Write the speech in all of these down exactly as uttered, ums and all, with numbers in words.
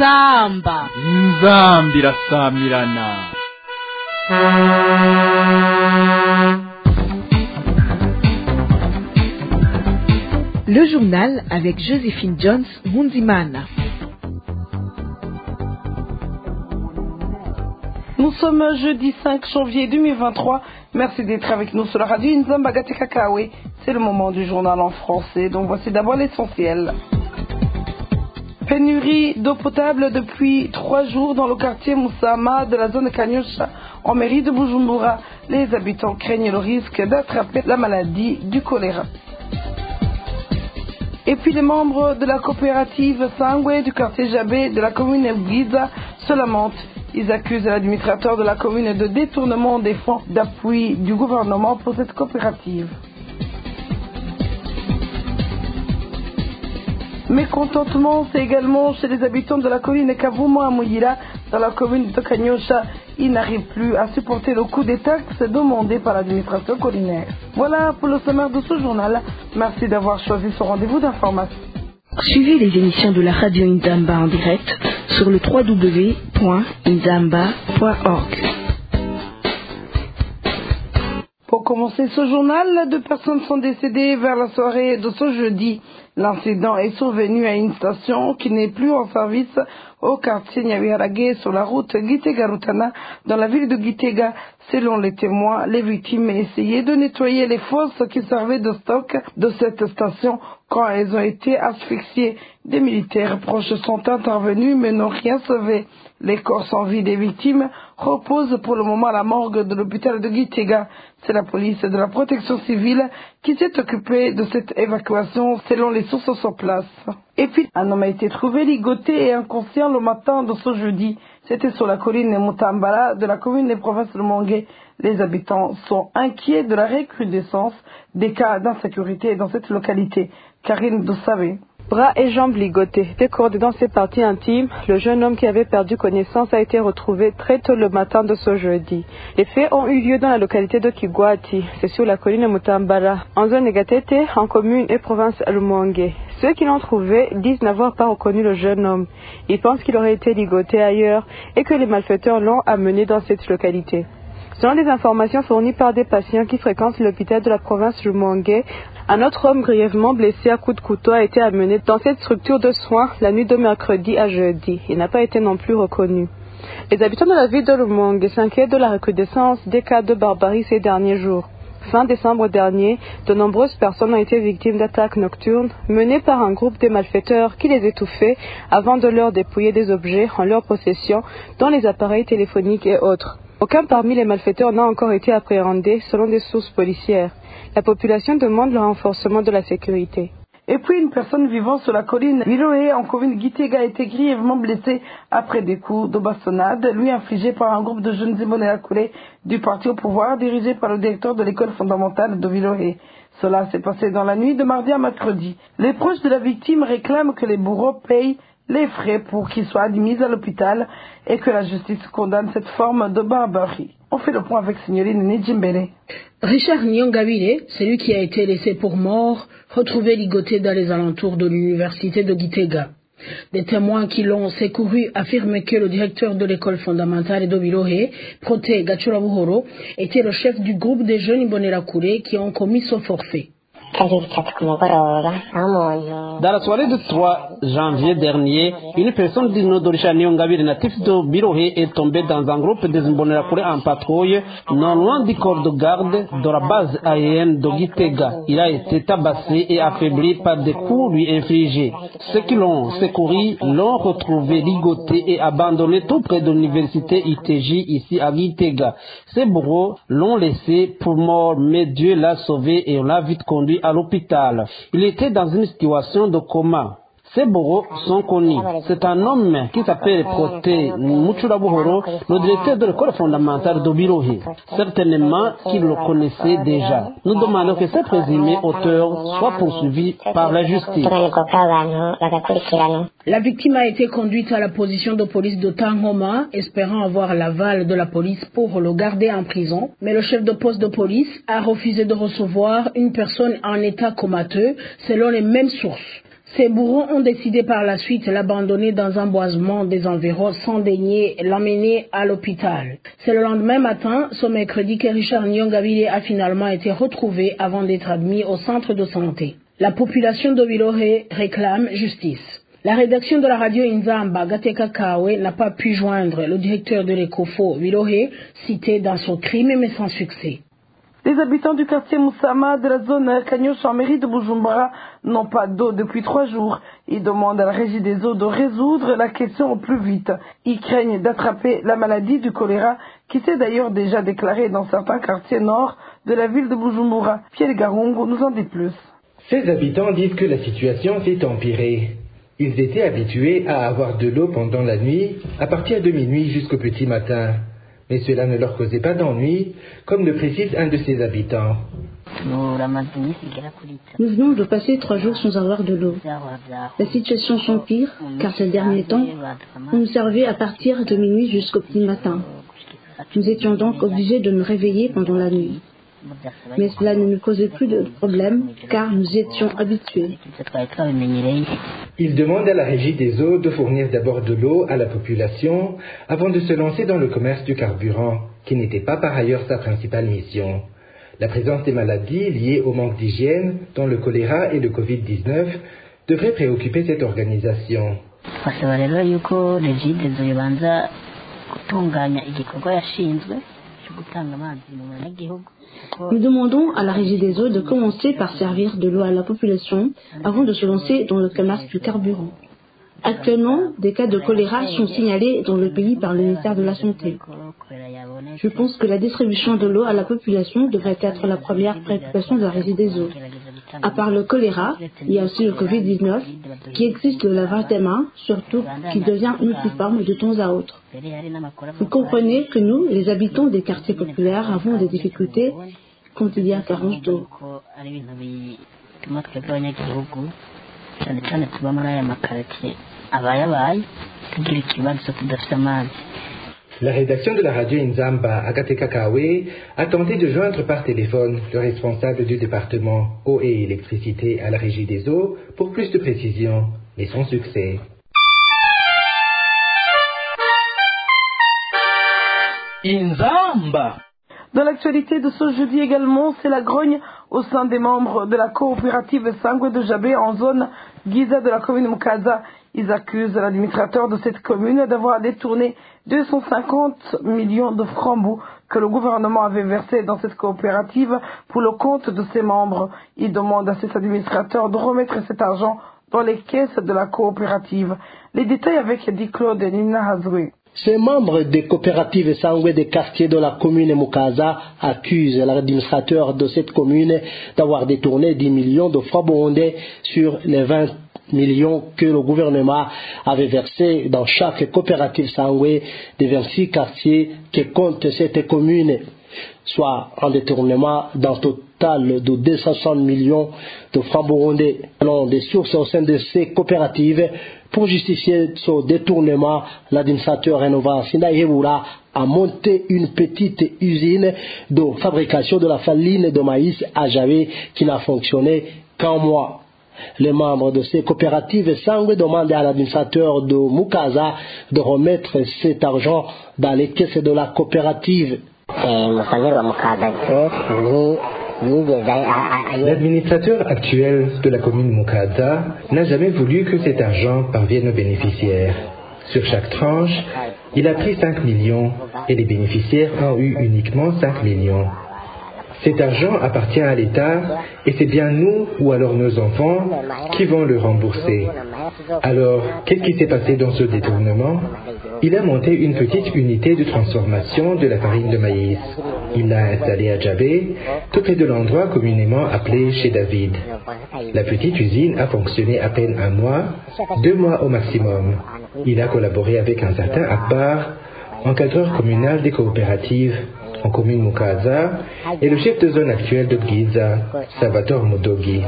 inzamba inzamba irasamirana. Le journal avec Joséphine Jones Munzimana. Nous sommes jeudi cinq janvier deux mille vingt-trois. Merci d'être avec nous sur la radio Nzamba Gatekakawe. C'est le moment du journal en français, donc voici d'abord l'essentiel. Pénurie d'eau potable depuis trois jours dans le quartier Moussama de la zone de Kanyosha, en mairie de Bujumbura. Les habitants craignent le risque d'attraper la maladie du choléra. Et puis les membres de la coopérative Sangwe du quartier Jabé de la commune Bwiza se lamentent. Ils accusent l'administrateur de la commune de détournement des fonds d'appui du gouvernement pour cette coopérative. Mécontentement, c'est également chez les habitants de la colline Kavumo à Muyira, dans la commune de Kanyosha. Ils n'arrivent plus à supporter le coût des taxes demandées par l'administration collinaire. Voilà pour le sommaire de ce journal. Merci d'avoir choisi ce rendez-vous d'information. Suivez les émissions de la radio Nzamba en direct sur le w w w point nzamba point org. Pour commencer ce journal, deux personnes sont décédées vers la soirée de ce jeudi. L'incident est survenu à une station qui n'est plus en service au quartier Nyabiharage sur la route Gitega-Rutana dans la ville de Gitega. Selon les témoins, les victimes essayaient de nettoyer les fosses qui servaient de stock de cette station quand elles ont été asphyxiées. Des militaires proches sont intervenus mais n'ont rien sauvé. Les corps sans vie des victimes reposent pour le moment à la morgue de l'hôpital de Gitega. C'est la police de la protection civile qui s'est occupée de cette évacuation selon les sources sur place. Et puis, un homme a été trouvé ligoté et inconscient le matin de ce jeudi. C'était sur la colline Mutambala de la commune des provinces de Mongué. Les habitants sont inquiets de la recrudescence des cas d'insécurité dans cette localité. Karine Doussabé. Bras et jambes ligotés, décordés dans ses parties intimes, le jeune homme qui avait perdu connaissance a été retrouvé très tôt le matin de ce jeudi. Les faits ont eu lieu dans la localité de Kigwati, c'est sur la colline Mutambala, en zone Gatete, en commune et province Rumongue. Ceux qui l'ont trouvé disent n'avoir pas reconnu le jeune homme. Ils pensent qu'il aurait été ligoté ailleurs et que les malfaiteurs l'ont amené dans cette localité. Selon des informations fournies par des patients qui fréquentent l'hôpital de la province Rumongue, un autre homme grièvement blessé à coups de couteau a été amené dans cette structure de soins la nuit de mercredi à jeudi. Il n'a pas été non plus reconnu. Les habitants de la ville de Rumongue s'inquiètent de la recrudescence des cas de barbarie ces derniers jours. Fin décembre dernier, de nombreuses personnes ont été victimes d'attaques nocturnes menées par un groupe de malfaiteurs qui les étouffaient avant de leur dépouiller des objets en leur possession, dont les appareils téléphoniques et autres. Aucun parmi les malfaiteurs n'a encore été appréhendé selon des sources policières. La population demande le renforcement de la sécurité. Et puis une personne vivant sur la colline Viroé en commune Gitega a été grièvement blessée après des coups de bastonnade lui infligés par un groupe de jeunes Imbonerakure du parti au pouvoir dirigé par le directeur de l'école fondamentale de Viroé. Cela s'est passé dans la nuit de mardi à mercredi. Les proches de la victime réclament que les bourreaux payent les frais pour qu'ils soient admis à l'hôpital et que la justice condamne cette forme de barbarie. On fait le point avec Signorine Nidjimbele. Richard Nyongabire, celui qui a été laissé pour mort, retrouvé ligoté dans les alentours de l'université de Gitega. Des témoins qui l'ont secouru affirment que le directeur de l'école fondamentale de Birohe, Prote Gachurabuhoro, était le chef du groupe des jeunes Imbonerakure qui ont commis ce forfait. Dans la soirée du trois janvier dernier, une personne du nom d'Orisha Nyongabire, natif de Birohe, est tombée dans un groupe des Imbonerakure en patrouille, non loin du corps de garde de la base aérienne de Gitega. Il a été tabassé et affaibli par des coups lui infligés. Ceux qui l'ont secouru l'ont retrouvé ligoté et abandonné tout près de l'université I T J ici à Gitega. Ses bourreaux l'ont laissé pour mort, mais Dieu l'a sauvé et on l'a vite conduit à l'hôpital. Il était dans une situation de coma. Ces bourreaux sont connus. C'est un homme qui s'appelle Prote Muchurabuhoro, le directeur de l'école fondamentale de Birohe. Certainement qu'il le connaissait déjà. Nous demandons que ce présumé auteur soit poursuivi par la justice. La victime a été conduite à la position de police de Tangoma, espérant avoir l'aval de la police pour le garder en prison. Mais le chef de poste de police a refusé de recevoir une personne en état comateux, selon les mêmes sources. Ces bourreaux ont décidé par la suite de l'abandonner dans un boisement des environs sans daigner l'emmener à l'hôpital. C'est le lendemain matin, ce mercredi, que Richard Nyongabire a finalement été retrouvé avant d'être admis au centre de santé. La population de Bilohe réclame justice. La rédaction de la radio Inzamba, Gateka Kawe, n'a pas pu joindre le directeur de l'Ecofo, Bilohe, cité dans son crime mais sans succès. Les habitants du quartier Moussama de la zone Kanyosha en mairie de Bujumbura n'ont pas d'eau depuis trois jours. Ils demandent à la régie des eaux de résoudre la question au plus vite. Ils craignent d'attraper la maladie du choléra qui s'est d'ailleurs déjà déclarée dans certains quartiers nord de la ville de Bujumbura. Pierre Garungu nous en dit plus. Ces habitants disent que la situation s'est empirée. Ils étaient habitués à avoir de l'eau pendant la nuit, à partir de minuit jusqu'au petit matin. Mais cela ne leur causait pas d'ennui, comme le précise un de ses habitants. Nous venons de passer trois jours sans avoir de l'eau. La situation s'empire, car ces derniers temps, on nous servait à partir de minuit jusqu'au petit matin. Nous étions donc obligés de nous réveiller pendant la nuit. Mais cela ne nous causait plus de problème, car nous étions habitués. Il demande à la régie des eaux de fournir d'abord de l'eau à la population avant de se lancer dans le commerce du carburant, qui n'était pas par ailleurs sa principale mission. La présence des maladies liées au manque d'hygiène, dont le choléra et le covid dix-neuf, devrait préoccuper cette organisation. Nous demandons à la régie des eaux de commencer par servir de l'eau à la population avant de se lancer dans le commerce du carburant. Actuellement, des cas de choléra sont signalés dans le pays par le ministère de la Santé. Je pense que la distribution de l'eau à la population devrait être la première préoccupation de la régie des eaux. À part le choléra, il y a aussi le covid dix-neuf qui existe le lavage des mains, surtout qui devient multiforme de temps à autre. Vous comprenez que nous, les habitants des quartiers populaires, avons des difficultés quand il y a carence d'eau. La rédaction de la radio Inzamba à Gateka Kawe a tenté de joindre par téléphone le responsable du département eau et électricité à la régie des eaux pour plus de précisions, mais sans succès. Inzamba. Dans l'actualité de ce jeudi également, c'est la grogne au sein des membres de la coopérative Sangue de Jabé en zone Giza de la commune Mukaza. Ils accusent l'administrateur de cette commune d'avoir détourné deux cent cinquante millions de francs bouts que le gouvernement avait versés dans cette coopérative pour le compte de ses membres. Ils demandent à cet administrateur de remettre cet argent dans les caisses de la coopérative. Les détails avec Di Claude et Nina Hazoué. Ces membres des coopératives sanguines des quartiers de la commune Mukaza accusent l'administrateur de cette commune d'avoir détourné dix millions de francs burundais sur les vingt millions que le gouvernement avait versés dans chaque coopérative sanguine des vingt-six quartiers qui comptent cette commune, soit un détournement d'un total de deux cent soixante millions de francs burundais. Selon des sources au sein de ces coopératives, pour justifier ce détournement, l'administrateur Renova Sindayebura a monté une petite usine de fabrication de la farine de maïs à Javé qui n'a fonctionné qu'un mois. Les membres de ces coopératives sanguines demandent à l'administrateur de Mukaza de remettre cet argent dans les caisses de la coopérative. L'administrateur actuel de la commune Mukaza n'a jamais voulu que cet argent parvienne aux bénéficiaires. Sur chaque tranche, il a pris cinq millions et les bénéficiaires ont eu uniquement cinq millions. Cet argent appartient à l'État et c'est bien nous ou alors nos enfants qui vont le rembourser. Alors, qu'est-ce qui s'est passé dans ce détournement? Il a monté une petite unité de transformation de la farine de maïs. Il l'a installée à Djabé, tout près de l'endroit communément appelé chez David. La petite usine a fonctionné à peine un mois, deux mois au maximum. Il a collaboré avec un certain Akbar, encadreur communal des coopératives en commune Mukaza, et le chef de zone actuel de Giza, Salvatore Mudogi.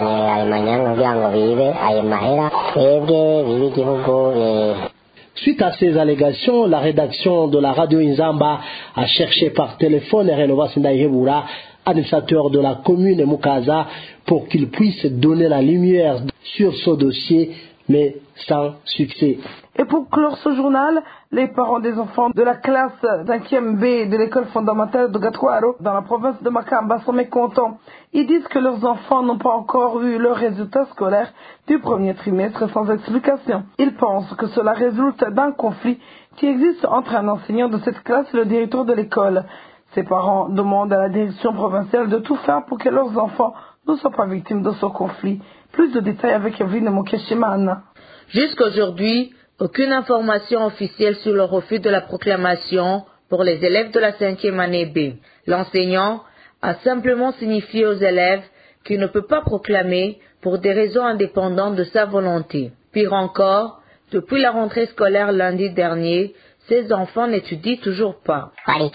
Suite à ces allégations, la rédaction de la radio Inzamba a cherché par téléphone Renova Sindayebura administrateur de la commune Mukaza pour qu'il puisse donner la lumière sur ce dossier, mais sans succès. Et pour clore ce journal, les parents des enfants de la classe cinquième B de l'école fondamentale de Gatwaro dans la province de Makamba sont mécontents. Ils disent que leurs enfants n'ont pas encore eu leurs résultats scolaires du premier trimestre sans explication. Ils pensent que cela résulte d'un conflit qui existe entre un enseignant de cette classe et le directeur de l'école. Ces parents demandent à la direction provinciale de tout faire pour que leurs enfants ne soient pas victimes de ce conflit. Plus de détails avec Evelyne Mokeshimana. Jusqu'à aujourd'hui, aucune information officielle sur le refus de la proclamation pour les élèves de la cinquième année B. L'enseignant a simplement signifié aux élèves qu'il ne peut pas proclamer pour des raisons indépendantes de sa volonté. Pire encore, depuis la rentrée scolaire lundi dernier, ces enfants n'étudient toujours pas.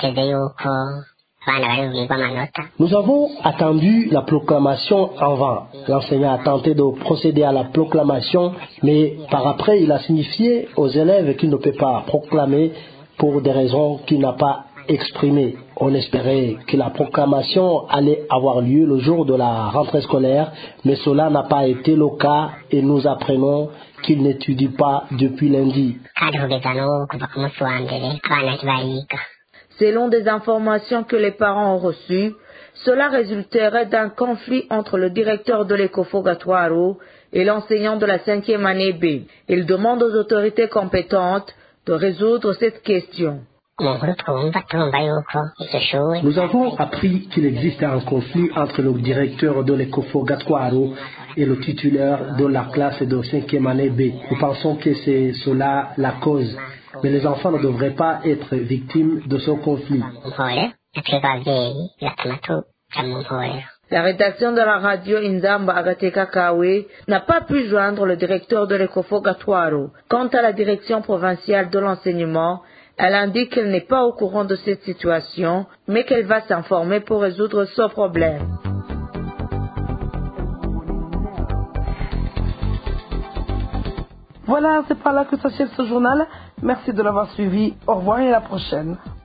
Nous avons attendu la proclamation en vain. L'enseignant a tenté de procéder à la proclamation, mais par après, il a signifié aux élèves qu'il ne peut pas proclamer pour des raisons qu'il n'a pas exprimées. On espérait que la proclamation allait avoir lieu le jour de la rentrée scolaire, mais cela n'a pas été le cas et nous apprenons qu'il n'étudie pas depuis lundi. Selon des informations que les parents ont reçues, cela résulterait d'un conflit entre le directeur de l'Ecofo Gatwaro et l'enseignant de la cinquième année B. Il demande aux autorités compétentes de résoudre cette question. Nous avons appris qu'il existe un conflit entre le directeur de l'Ecofo Gatwaro et le titulaire de la classe de cinquième année B. Nous pensons que c'est cela la cause. Mais les enfants ne devraient pas être victimes de ce conflit. La rédaction de la radio Inzamba Agateka Kawe n'a pas pu joindre le directeur de l'Ecofo Gatwaro. Quant à la direction provinciale de l'enseignement, elle indique qu'elle n'est pas au courant de cette situation, mais qu'elle va s'informer pour résoudre ce problème. Voilà, c'est par là que s'achève ce journal. Merci de l'avoir suivi. Au revoir et à la prochaine.